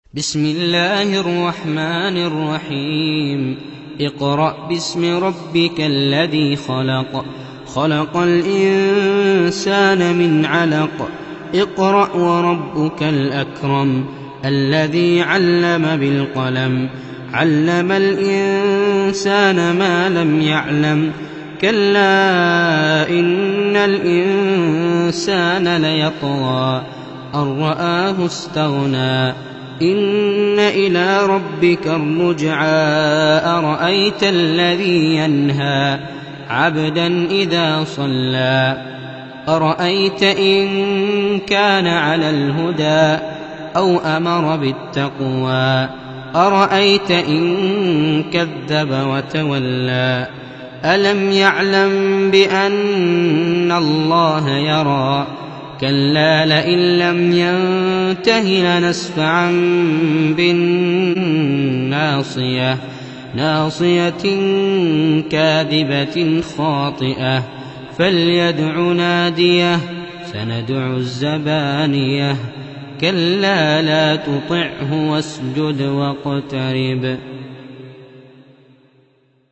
بسم الله الرحمن الرحيم. اقرأ باسم ربك الذي خلق. خلق الإنسان من علق. اقرأ وربك الأكرم الذي علم بالقلم. علم الإنسان ما لم يعلم. كلا إن الإنسان ليطغى أن رآه استغنى. إن إلى ربك الرجعى. أرأيت الذي ينهى عبدا إذا صلى. أرأيت إن كان على الهدى أو أمر بالتقوى. أرأيت إن كذب وتولى. ألم يعلم بأن الله يرى. كلا لئن لم ينته لنسفعا بالناصية. ناصية كاذبة خاطئة. فليدع ناديه. سندع الزبانية. كلا لا تطعه واسجد واقترب.